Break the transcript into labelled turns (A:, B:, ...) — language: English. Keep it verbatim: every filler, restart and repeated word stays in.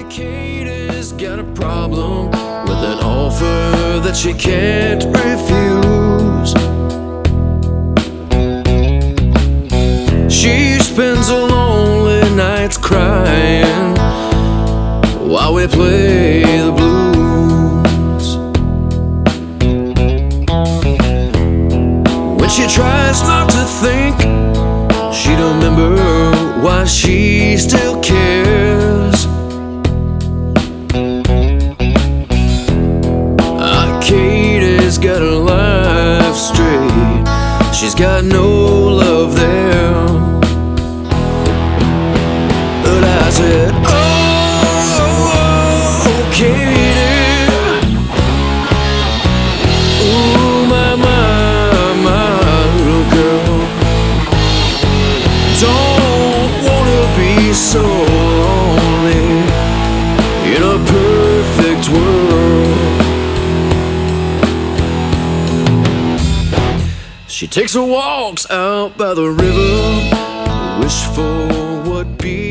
A: Katie's got a problem with an offer that she can't refuse. She spends her lonely nights crying while we play the blues. When she tries not to think, she'd remember why she still cares. Ah, Katie's got her life straight, she's got no love there. But I said, oh, oh, oh Katie, ooh, my, my, my little girl, don't wanna be so lonely in a perfect world. She takes her walks out by the river, wish for what be